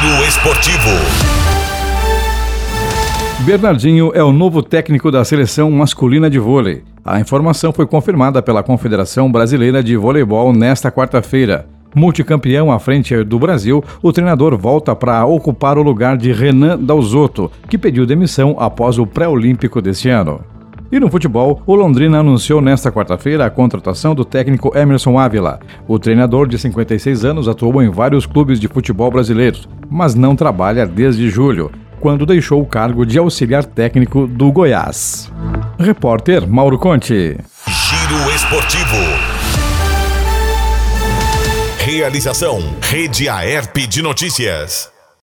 Giro Esportivo. Bernardinho é o novo técnico da seleção masculina de vôlei. A informação foi confirmada pela Confederação Brasileira de Voleibol nesta quarta-feira. Multicampeão à frente do Brasil, o treinador volta para ocupar o lugar de Renan Dalzotto, que pediu demissão após o pré-olímpico deste ano. E no futebol, o Londrina anunciou nesta quarta-feira a contratação do técnico Emerson Ávila. O treinador de 56 anos atuou em vários clubes de futebol brasileiros, mas não trabalha desde julho, quando deixou o cargo de auxiliar técnico do Goiás. Repórter Mauro Conte. Giro Esportivo. Realização: Rede Aerp de Notícias.